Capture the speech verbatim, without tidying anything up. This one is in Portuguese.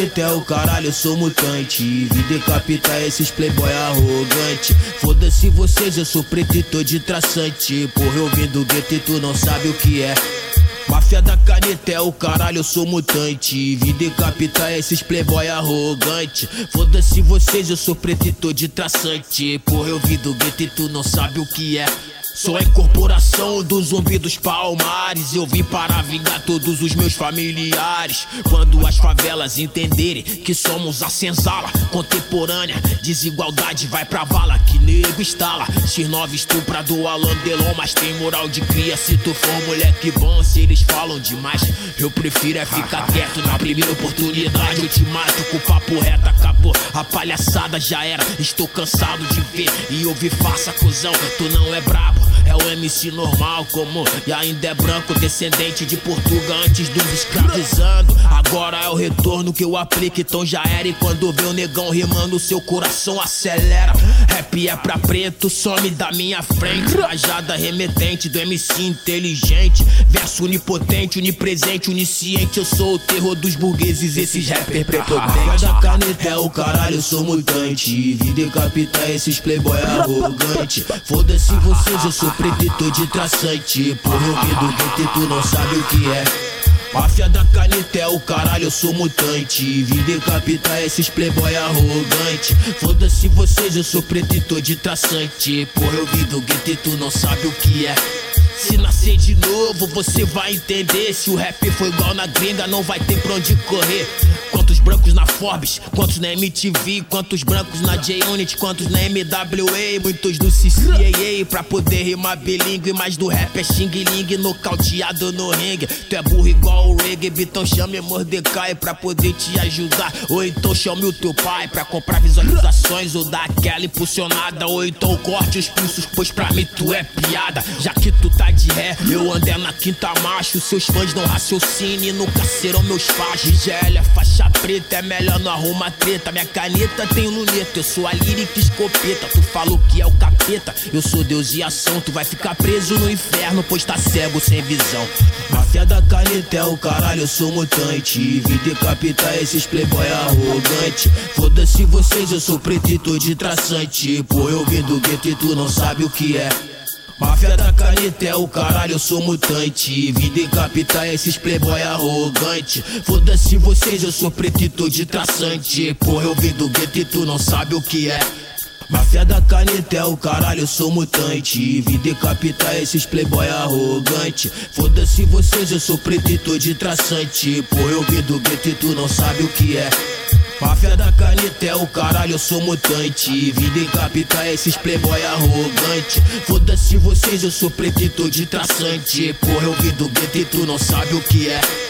caneta é o caralho, eu sou mutante. Vim decapitar esses playboy arrogante. Foda-se vocês, eu sou preto e tô de traçante. Porra, eu vim do gueto e tu não sabe o que é. Máfia da caneta é o caralho, eu sou mutante. Vim decapitar esses playboy arrogante. Foda-se vocês, eu sou preto e tô de traçante. Porra, eu vim do gueto e tu não sabe o que é. Sou a incorporação do zumbi dos palmares. Eu vim para vingar todos os meus familiares. Quando as favelas entenderem que somos a senzala contemporânea, desigualdade vai pra vala, que nego instala. X nove estuprador, Alain Delon, mas tem moral de cria. Se tu for moleque bom, se eles falam demais, eu prefiro é ficar quieto. Na primeira oportunidade eu te mato com papo reto. Acabou, a palhaçada já era. Estou cansado de ver e ouvir farsa, cuzão. Tu não é brabo, é o M C normal como e ainda é branco, descendente de Portugal antes dos escravizando. Agora é o retorno que eu aplico, então já era. E quando vê o negão rimando, seu coração acelera. Rap é pra preto, some da minha frente. Rajada remetente do M C inteligente. Verso onipotente, onipresente, onisciente. Eu sou o terror dos burgueses, esses rappers prepotentes. Da caneta é o caralho, eu sou mutante. Vim decapitar esses playboy arrogante. Foda-se vocês, eu sou preto e tô de traçante. Porra, eu vim do gueto e tu não sabe o que é. Máfia da caneta é o caralho, eu sou mutante. Vim decapitar esses playboy arrogante. Foda-se vocês, eu sou preto e tô de traçante. Porra, eu vim do gueto e tu não sabe o que é. Se nascer de novo, você vai entender. Se o rap foi igual na gringa, não vai ter pra onde correr. Quantos brancos na Forbes, quantos na M T V, quantos brancos na J-Unit, quantos na M W A, muitos do C C A A pra poder rimar bilíngue, mas do rap é xing-ling, nocauteado no ringue. Tu é burro igual o reggae, então chame Mordecai pra poder te ajudar. Ou então chame o teu pai pra comprar visualizações, ou dar aquela impulsionada, ou então corte os pulsos, pois pra mim tu é piada. Já que tu tá de ré, eu andei na quinta marcha, os seus fãs não raciocinem e nunca serão meus fachos. G L é faixa preta, é melhor não arrumar treta. Minha caneta tem luneta, eu sou a lírica escopeta. Tu falou que é o capeta, eu sou Deus e ação. Tu vai ficar preso no inferno, pois tá cego sem visão. Máfia da caneta é o caralho, eu sou mutante. Vim decapitar esses playboy arrogante. Foda-se vocês, eu sou preto e tô de traçante. Pô, eu vim do gueto e tu não sabe o que é. Máfia da caneta é o caralho, eu sou mutante. Vim decapitar esses playboy arrogante. Foda-se vocês, eu sou preto e tô de traçante. Porra, eu vim do gueto e tu não sabe o que é. Máfia da caneta é o caralho, eu sou mutante. Vim decapitar esses playboy arrogante. Foda-se vocês, eu sou preto e tô de traçante. Porra, eu vim do gueto e tu não sabe o que é. Máfia da caneta é o caralho, eu sou mutante. Vim decapitar esses playboy arrogante. Foda-se vocês, eu sou preto e tô de traçante. Porra, eu vim do gueto e tu não sabe o que é.